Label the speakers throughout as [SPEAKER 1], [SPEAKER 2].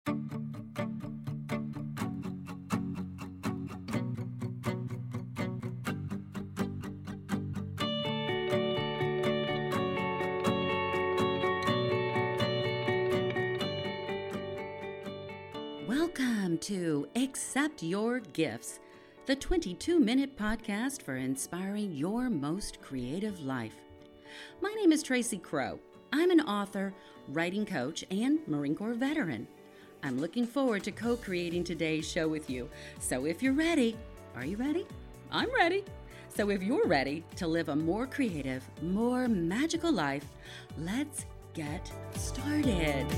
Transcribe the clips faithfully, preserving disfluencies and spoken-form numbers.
[SPEAKER 1] Welcome to Accept Your Gifts, the twenty-two minute podcast for inspiring your most creative life. My name is Tracy Crow. I'm an author, writing coach, and Marine Corps veteran. I'm looking forward to co-creating today's show with you. So if you're ready, are you ready? I'm ready. So if you're ready to live a more creative, more magical life, let's get started.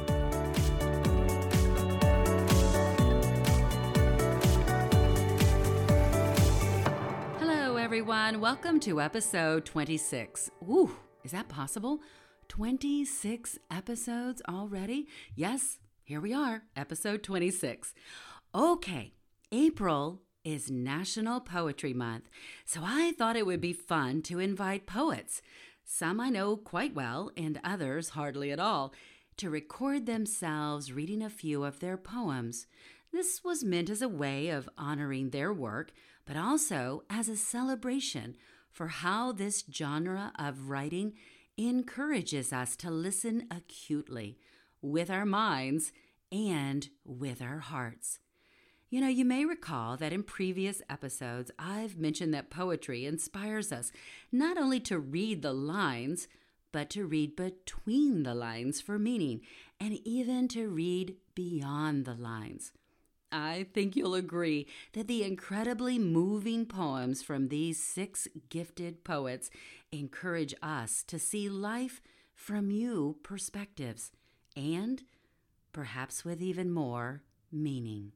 [SPEAKER 1] Everyone, welcome to episode twenty-six. Ooh, is that possible? twenty-six episodes already? Yes, here we are, episode twenty-six. Okay, April is National Poetry Month, so I thought it would be fun to invite poets, some I know quite well and others hardly at all, to record themselves reading a few of their poems. This was meant as a way of honoring their work, but also as a celebration for how this genre of writing encourages us to listen acutely with our minds and with our hearts. You know, you may recall that in previous episodes, I've mentioned that poetry inspires us not only to read the lines, but to read between the lines for meaning, and even to read beyond the lines. I think you'll agree that the incredibly moving poems from these six gifted poets encourage us to see life from new perspectives and perhaps with even more meaning.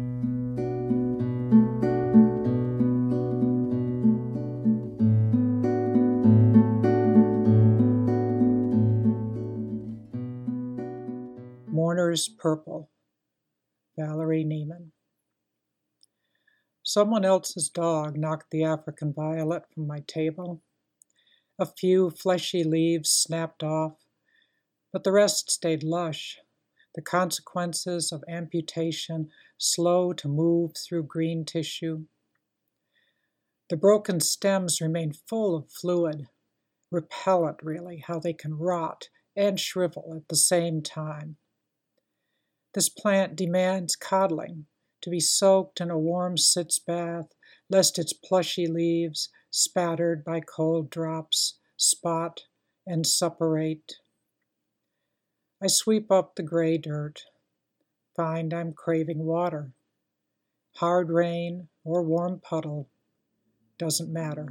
[SPEAKER 2] Mourner's Purple, Valerie Neiman. Someone else's dog knocked the African violet from my table. A few fleshy leaves snapped off, but the rest stayed lush, the consequences of amputation slow to move through green tissue. The broken stems remain full of fluid, repellent really, how they can rot and shrivel at the same time. This plant demands coddling, to be soaked in a warm sitz bath, lest its plushy leaves, spattered by cold drops, spot and suppurate. I sweep up the gray dirt, find I'm craving water. Hard rain or warm puddle, doesn't matter.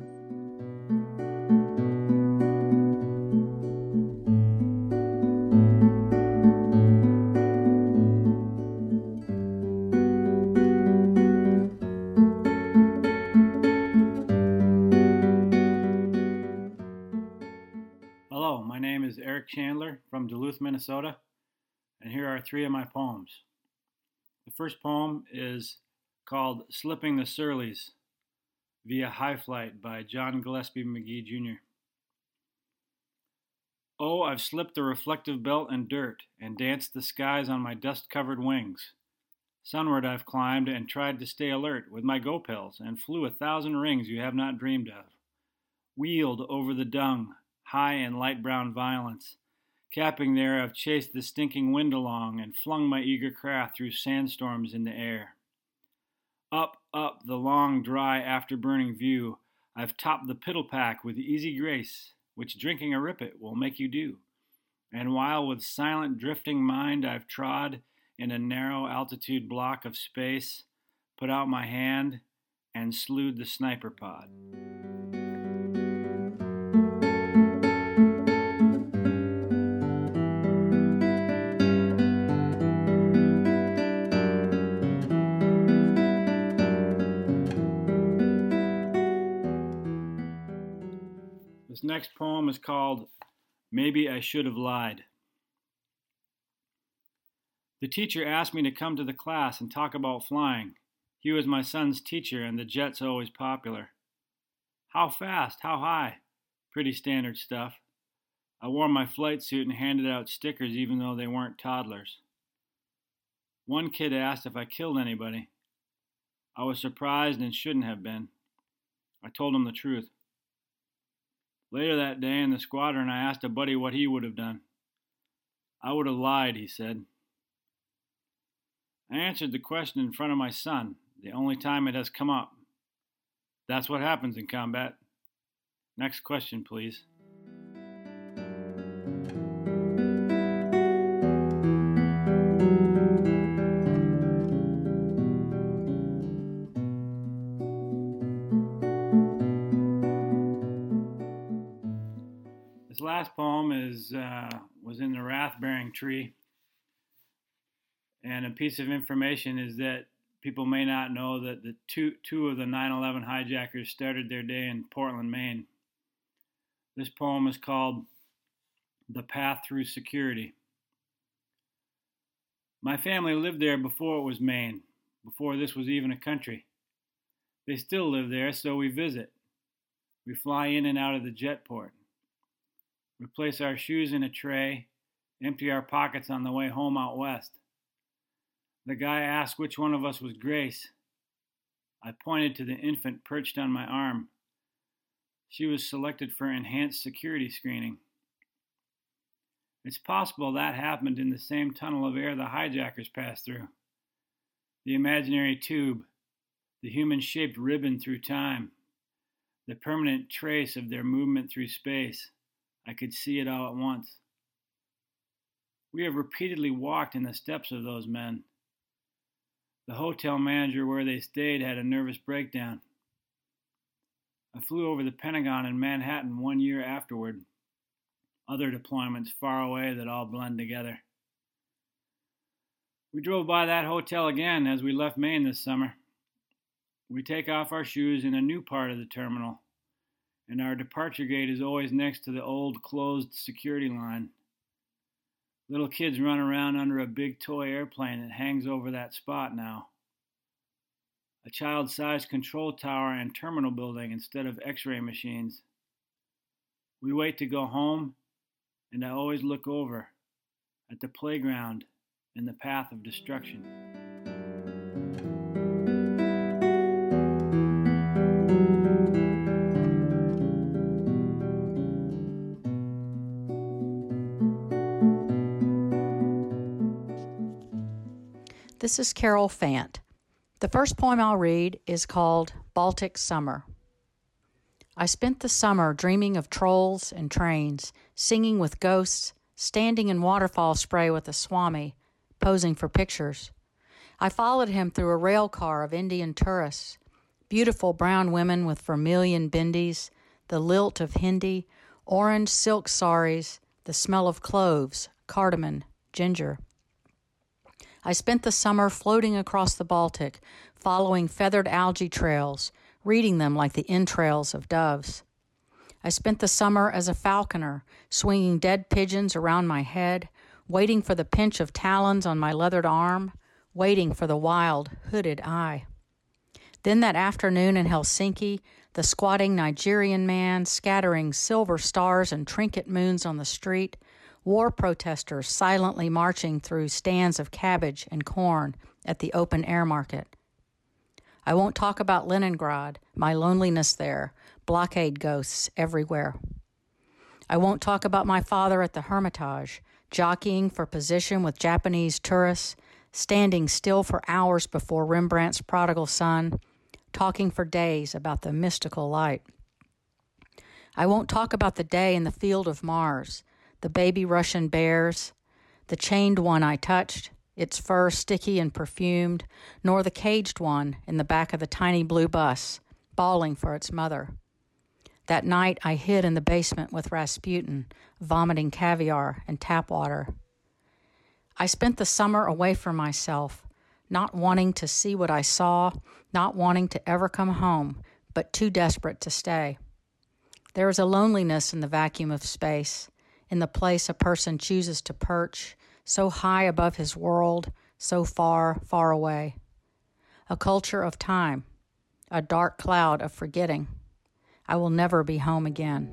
[SPEAKER 3] Hello, my name is Eric Chandler from Duluth, Minnesota, and here are three of my poems. The first poem is called Slipping the Surleys via High Flight by John Gillespie McGee Junior Oh, I've slipped the reflective belt and dirt and danced the skies on my dust-covered wings. Sunward I've climbed and tried to stay alert with my go-pills and flew a thousand rings you have not dreamed of. Wheeled over the dung, high in light brown violence. Capping there, I've chased the stinking wind along and flung my eager craft through sandstorms in the air. Up, up the long, dry, after-burning view, I've topped the piddle-pack with easy grace, which drinking a rippet will make you do. And while with silent, drifting mind I've trod in a narrow altitude block of space, put out my hand and slewed the sniper pod. This next poem is called Maybe I Should Have Lied. The teacher asked me to come to the class and talk about flying. He was my son's teacher, and the jet's always popular. How fast? How high? Pretty standard stuff. I wore my flight suit and handed out stickers even though they weren't toddlers. One kid asked if I killed anybody. I was surprised and shouldn't have been. I told him the truth. Later that day in the squadron, I asked a buddy what he would have done. I would have lied, he said. I answered the question in front of my son, the only time it has come up. That's what happens in combat. Next question, please. This last poem is uh, was in the wrath-bearing tree. And a piece of information is that people may not know that the two two of the nine eleven hijackers started their day in Portland, Maine. This poem is called The Path Through Security. My family lived there before it was Maine, before this was even a country. They still live there, so we visit. We fly in and out of the jetport. We place our shoes in a tray, empty our pockets on the way home out west. The guy asked which one of us was Grace. I pointed to the infant perched on my arm. She was selected for enhanced security screening. It's possible that happened in the same tunnel of air the hijackers passed through. The imaginary tube, the human-shaped ribbon through time, the permanent trace of their movement through space. I could see it all at once. We have repeatedly walked in the steps of those men. The hotel manager where they stayed had a nervous breakdown. I flew over the Pentagon in Manhattan one year afterward. Other deployments far away that all blend together. We drove by that hotel again as we left Maine this summer. We take off our shoes in a new part of the terminal, and our departure gate is always next to the old closed security line. Little kids run around under a big toy airplane that hangs over that spot now. A child-sized control tower and terminal building instead of x-ray machines. We wait to go home, and I always look over at the playground in the path of destruction.
[SPEAKER 4] This is Carol Fant. The first poem I'll read is called Baltic Summer. I spent the summer dreaming of trolls and trains, singing with ghosts, standing in waterfall spray with a swami, posing for pictures. I followed him through a rail car of Indian tourists, beautiful brown women with vermilion bindis, the lilt of Hindi, orange silk saris, the smell of cloves, cardamom, ginger. I spent the summer floating across the Baltic, following feathered algae trails, reading them like the entrails of doves. I spent the summer as a falconer, swinging dead pigeons around my head, waiting for the pinch of talons on my leathered arm, waiting for the wild, hooded eye. Then that afternoon in Helsinki, the squatting Nigerian man scattering silver stars and trinket moons on the street, war protesters silently marching through stands of cabbage and corn at the open-air market. I won't talk about Leningrad, my loneliness there, blockade ghosts everywhere. I won't talk about my father at the Hermitage, jockeying for position with Japanese tourists, standing still for hours before Rembrandt's Prodigal Son, talking for days about the mystical light. I won't talk about the day in the field of Mars, the baby Russian bears, the chained one I touched, its fur sticky and perfumed, nor the caged one in the back of the tiny blue bus, bawling for its mother. That night I hid in the basement with Rasputin, vomiting caviar and tap water. I spent the summer away from myself, not wanting to see what I saw, not wanting to ever come home, but too desperate to stay. There is a loneliness in the vacuum of space, in the place a person chooses to perch, so high above his world, so far, far away. A culture of time, a dark cloud of forgetting. I will never be home again.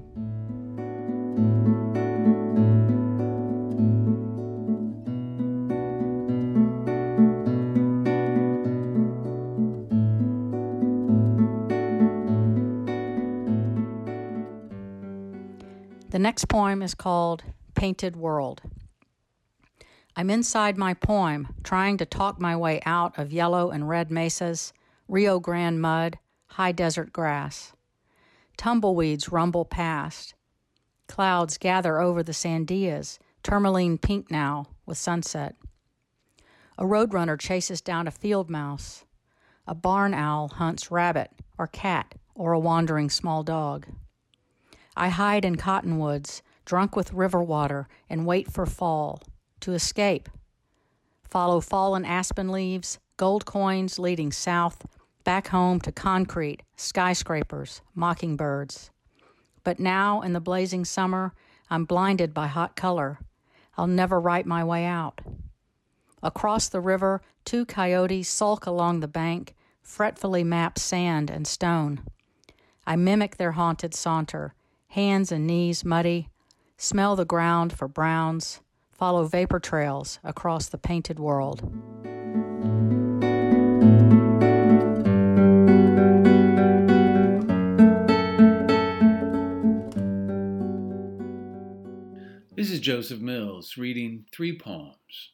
[SPEAKER 4] next poem is called Painted World. I'm inside my poem, trying to talk my way out of yellow and red mesas, Rio Grande mud, high desert grass. Tumbleweeds rumble past. Clouds gather over the sandias, tourmaline pink now with sunset. A roadrunner chases down a field mouse. A barn owl hunts rabbit or cat or a wandering small dog. I hide in cottonwoods, drunk with river water, and wait for fall, to escape. Follow fallen aspen leaves, gold coins leading south, back home to concrete, skyscrapers, mockingbirds. But now, in the blazing summer, I'm blinded by hot color. I'll never write my way out. Across the river, two coyotes sulk along the bank, fretfully map sand and stone. I mimic their haunted saunter, hands and knees muddy, smell the ground for browns, follow vapor trails across the painted world.
[SPEAKER 5] This is Joseph Mills reading three poems.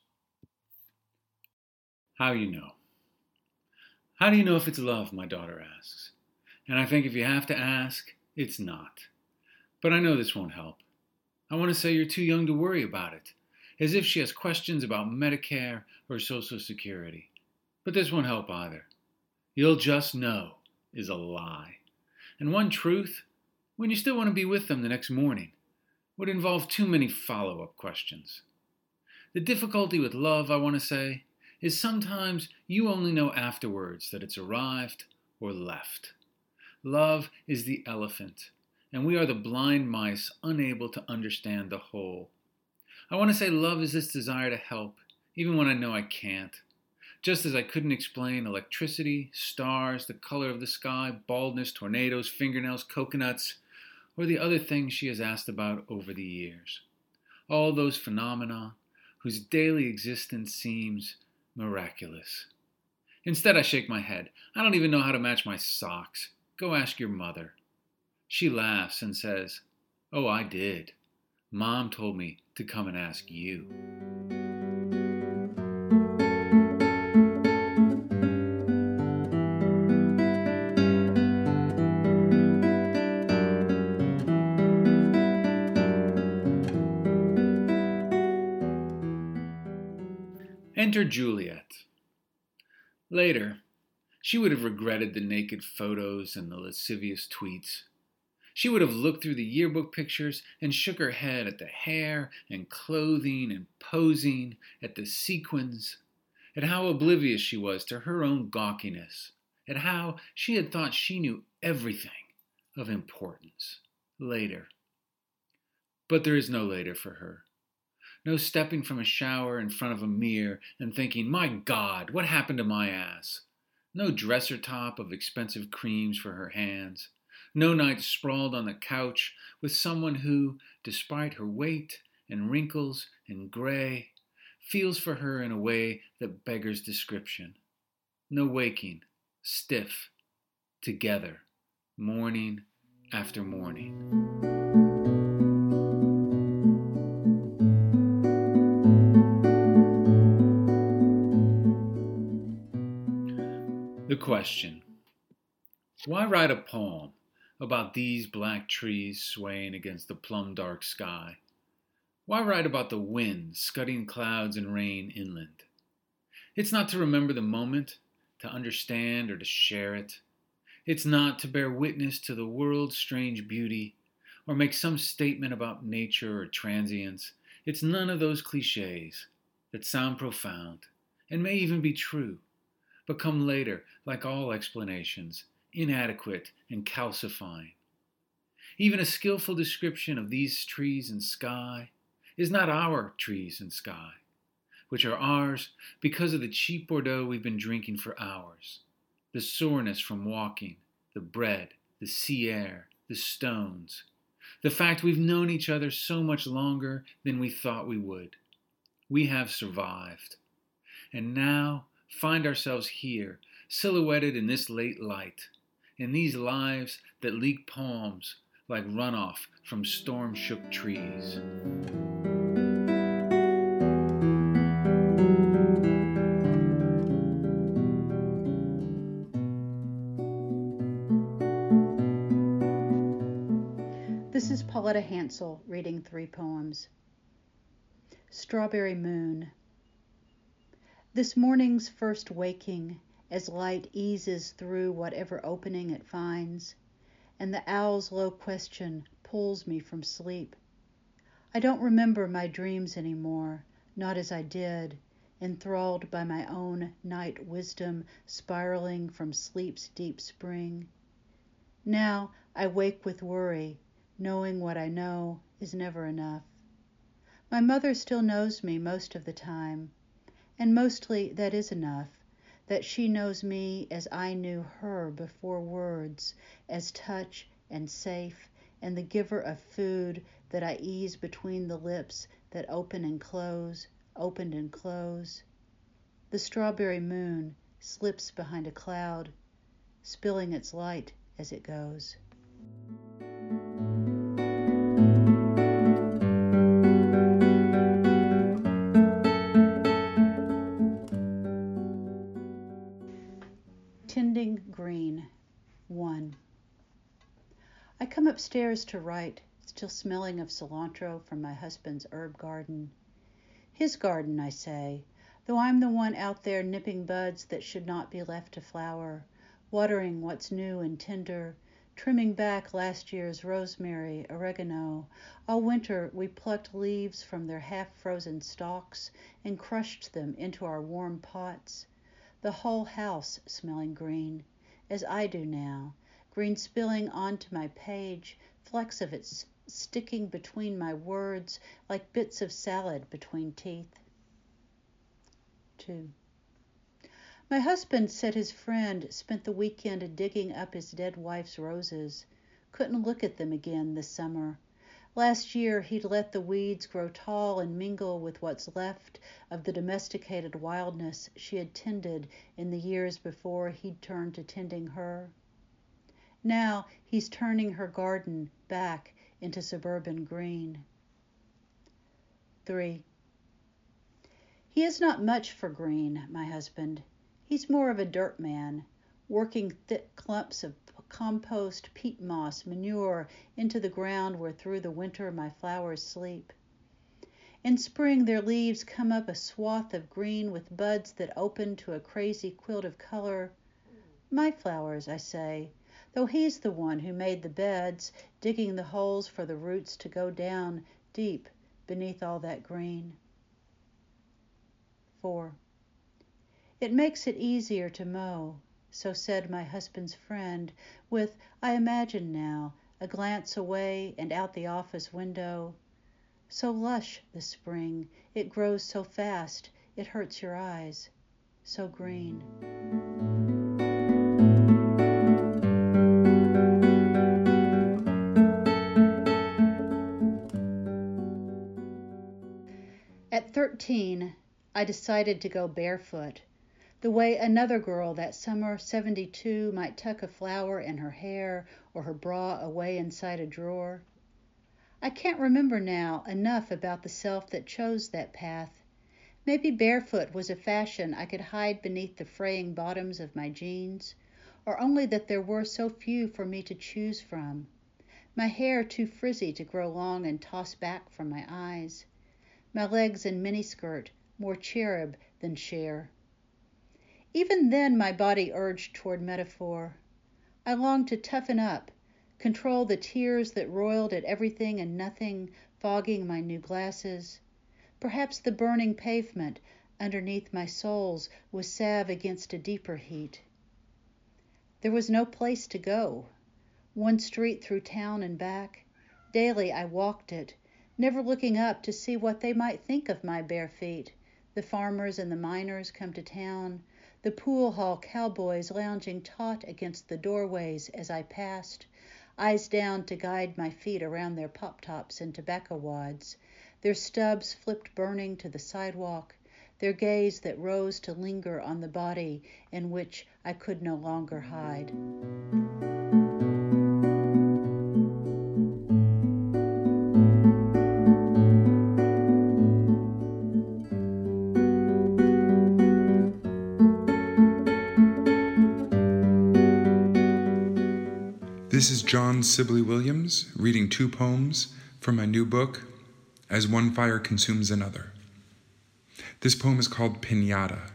[SPEAKER 5] How you know? How do you know if it's love, my daughter asks. And I think if you have to ask, it's not. But I know this won't help. I want to say you're too young to worry about it, as if she has questions about Medicare or Social Security. But this won't help either. You'll just know is a lie. And one truth, when you still want to be with them the next morning, would involve too many follow-up questions. The difficulty with love, I want to say, is sometimes you only know afterwards that it's arrived or left. Love is the elephant, and we are the blind mice unable to understand the whole. I want to say love is this desire to help, even when I know I can't. Just as I couldn't explain electricity, stars, the color of the sky, baldness, tornadoes, fingernails, coconuts, or the other things she has asked about over the years. All those phenomena whose daily existence seems miraculous. Instead, I shake my head. I don't even know how to match my socks. Go ask your mother. She laughs and says, "Oh, I did. Mom told me to come and ask you." Enter Juliet. Later, she would have regretted the naked photos and the lascivious tweets. She would have looked through the yearbook pictures and shook her head at the hair and clothing and posing, at the sequins, at how oblivious she was to her own gawkiness, at how she had thought she knew everything of importance. Later. But there is no later for her. No stepping from a shower in front of a mirror and thinking, "My God, what happened to my ass?" No dresser top of expensive creams for her hands. No night sprawled on the couch with someone who, despite her weight and wrinkles and gray, feels for her in a way that beggars description. No waking, stiff, together, morning after morning. The question: why write a poem about these black trees swaying against the plum-dark sky? Why write about the wind scudding clouds and rain inland? It's not to remember the moment, to understand or to share it. It's not to bear witness to the world's strange beauty or make some statement about nature or transience. It's none of those cliches that sound profound and may even be true, but come later, like all explanations, inadequate and calcifying. Even a skillful description of these trees and sky is not our trees and sky, which are ours because of the cheap Bordeaux we've been drinking for hours, the soreness from walking, the bread, the sea air, the stones, the fact we've known each other so much longer than we thought we would. We have survived, and now find ourselves here, silhouetted in this late light, in these lives that leak poems, like runoff from storm-shook trees.
[SPEAKER 4] This is Pauletta Hansel reading three poems. Strawberry Moon. This morning's first waking, as light eases through whatever opening it finds, and the owl's low question pulls me from sleep. I don't remember my dreams anymore, not as I did, enthralled by my own night wisdom spiraling from sleep's deep spring. Now I wake with worry, knowing what I know is never enough. My mother still knows me most of the time, and mostly that is enough, that she knows me as I knew her before words, as touch and safe, and the giver of food that I ease between the lips that open and close, opened and close. The strawberry moon slips behind a cloud, spilling its light as it goes. Tending Green. one. I come upstairs to write, still smelling of cilantro from my husband's herb garden. His garden, I say, though I'm the one out there nipping buds that should not be left to flower, watering what's new and tender, trimming back last year's rosemary, oregano. All winter we plucked leaves from their half-frozen stalks and crushed them into our warm pots. The whole house smelling green, as I do now, green spilling onto my page, flecks of it sticking between my words like bits of salad between teeth. two. My husband said his friend spent the weekend digging up his dead wife's roses. Couldn't look at them again this summer. Last year he'd let the weeds grow tall and mingle with what's left of the domesticated wildness she had tended in the years before he'd turned to tending her. Now he's turning her garden back into suburban green. three. He is not much for green, my husband. He's more of a dirt man, working thick clumps of compost, peat moss, manure into the ground where through the winter my flowers sleep. In spring their leaves come up a swath of green with buds that open to a crazy quilt of color. My flowers, I say, though he's the one who made the beds, digging the holes for the roots to go down deep beneath all that green. four. It makes it easier to mow, so said my husband's friend, with, I imagine now, a glance away and out the office window. So lush the spring, it grows so fast, it hurts your eyes. So green. At thirteen, I decided to go barefoot, the way another girl that summer seventy-two might tuck a flower in her hair or her bra away inside a drawer. I can't remember now enough about the self that chose that path. Maybe barefoot was a fashion I could hide beneath the fraying bottoms of my jeans, or only that there were so few for me to choose from. My hair too frizzy to grow long and toss back from my eyes. My legs in miniskirt, more cherub than Cher. Even then my body urged toward metaphor. I longed to toughen up, control the tears that roiled at everything and nothing, fogging my new glasses. Perhaps the burning pavement underneath my soles was salve against a deeper heat. There was no place to go. One street through town and back. Daily I walked it, never looking up to see what they might think of my bare feet. The farmers and the miners come to town, the pool hall cowboys lounging taut against the doorways as I passed, eyes down to guide my feet around their pop-tops and tobacco wads, their stubs flipped burning to the sidewalk, their gaze that rose to linger on the body in which I could no longer hide.
[SPEAKER 6] This is John Sibley Williams reading two poems from my new book, As One Fire Consumes Another. This poem is called Pinata.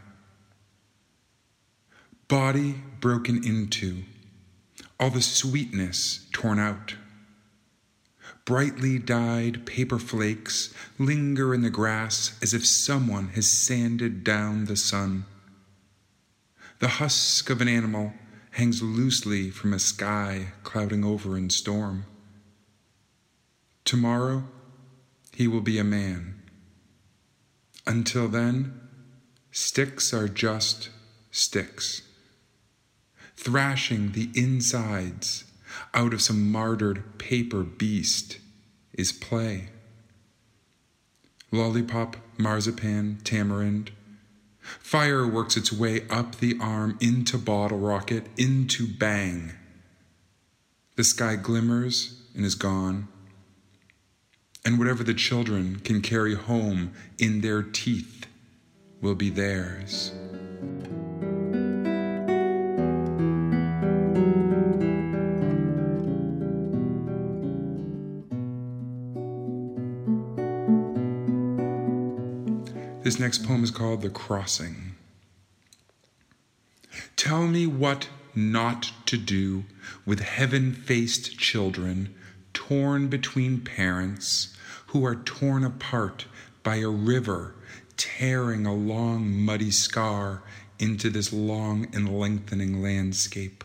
[SPEAKER 6] Body broken into, all the sweetness torn out. Brightly dyed paper flakes linger in the grass as if someone has sanded down the sun. The husk of an animal hangs loosely from a sky clouding over in storm. Tomorrow, he will be a man. Until then, sticks are just sticks. Thrashing the insides out of some martyred paper beast is play. Lollipop, marzipan, tamarind. Fire works its way up the arm into bottle rocket, into bang. The sky glimmers and is gone. And whatever the children can carry home in their teeth will be theirs. This next poem is called The Crossing. Tell me what not to do with heaven-faced children torn between parents who are torn apart by a river tearing a long muddy scar into this long and lengthening landscape.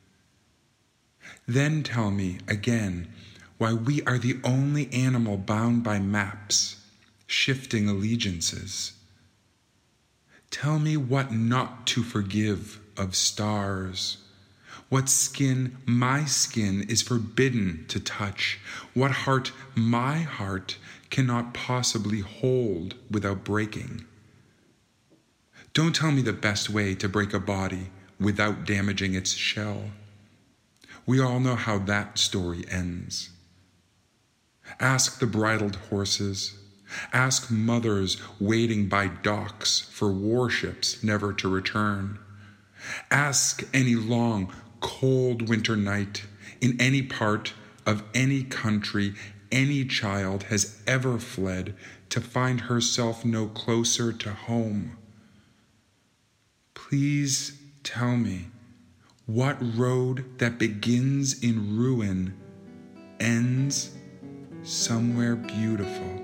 [SPEAKER 6] Then tell me again why we are the only animal bound by maps, shifting allegiances. Tell me what not to forgive of stars, what skin my skin is forbidden to touch, what heart my heart cannot possibly hold without breaking. Don't tell me the best way to break a body without damaging its shell. We all know how that story ends. Ask the bridled horses. Ask mothers waiting by docks for warships never to return. Ask any long, cold winter night in any part of any country any child has ever fled to find herself no closer to home. Please tell me what road that begins in ruin ends somewhere beautiful.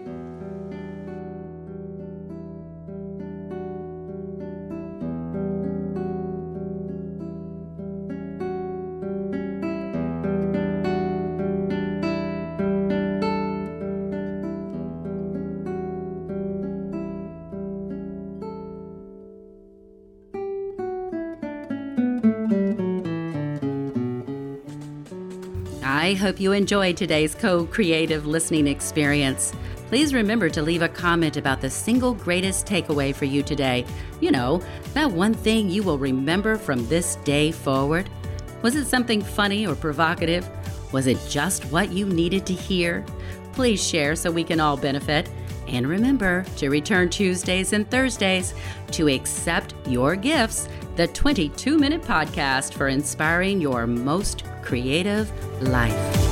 [SPEAKER 1] I hope you enjoyed today's co-creative listening experience. Please remember to leave a comment about the single greatest takeaway for you today. You know, that one thing you will remember from this day forward. Was it something funny or provocative? Was it just what you needed to hear? Please share so we can all benefit. And remember to return Tuesdays and Thursdays to accept your gifts, the twenty-two minute podcast for inspiring your most creative life.